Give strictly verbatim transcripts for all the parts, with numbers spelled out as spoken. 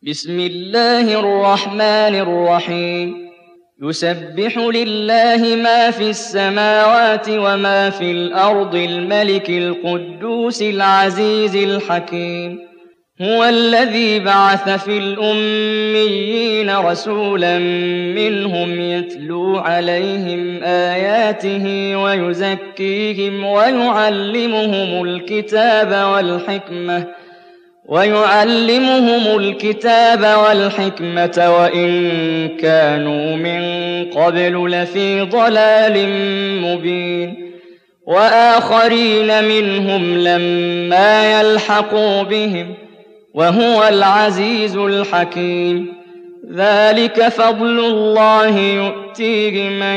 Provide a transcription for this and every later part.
بسم الله الرحمن الرحيم يسبح لله ما في السماوات وما في الأرض الملك القدوس العزيز الحكيم هو الذي بعث في الأميين رسولا منهم يتلو عليهم آياته ويزكيهم ويعلمهم الكتاب والحكمة ويعلمهم الكتاب والحكمة وإن كانوا من قبل لفي ضلال مبين وآخرين منهم لما يلحقوا بهم وهو العزيز الحكيم ذلك فضل الله يؤتيه من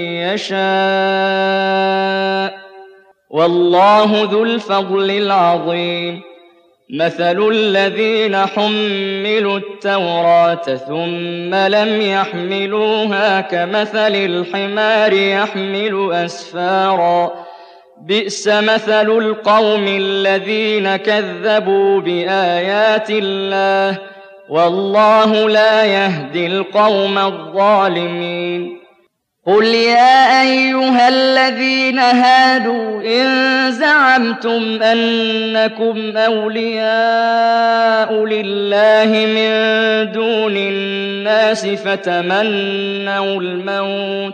يشاء والله ذو الفضل العظيم مثل الذين حملوا التوراة ثم لم يحملوها كمثل الحمار يحمل أسفارا بئس مثل القوم الذين كذبوا بآيات الله والله لا يهدي القوم الظالمين قل يا أيها الذين هادوا إن زعمتم أنكم أولياء لله من دون الناس فتمنوا الموت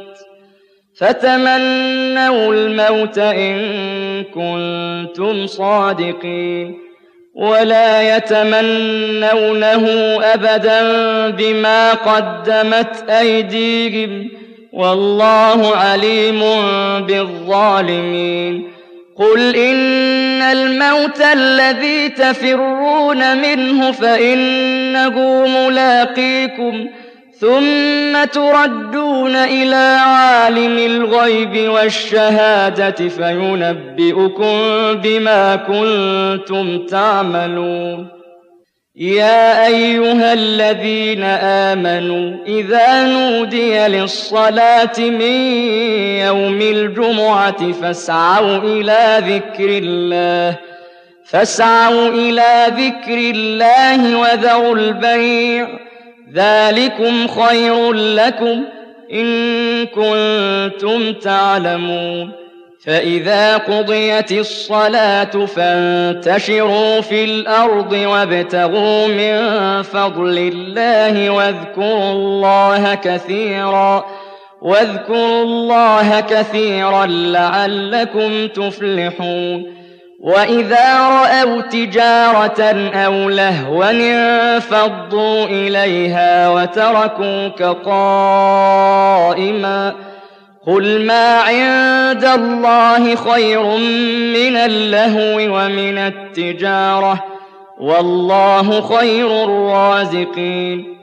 فتمنوا الموت إن كنتم صادقين ولا يتمنونه أبدا بما قدمت أيديهم والله عليم بالظالمين قل إن الموت الذي تفرون منه فإنه ملاقيكم ثم تردون إلى عالم الغيب والشهادة فينبئكم بما كنتم تعملون يا أيها الذين آمنوا إذا نودي للصلاة من يوم الجمعة فاسعوا إلى ذكر الله فاسعوا إلى ذكر الله وذروا البيع ذلكم خير لكم إن كنتم تعلمون فإذا قضيت الصلاة فانتشروا في الأرض وابتغوا من فضل الله واذكروا الله كثيرا واذكروا الله كثيرا لعلكم تفلحون وإذا رأوا تجارة أو لهوا انفضوا إليها وتركوك قائما قل ما عند الله خير من اللهو ومن التجارة والله خير الرازقين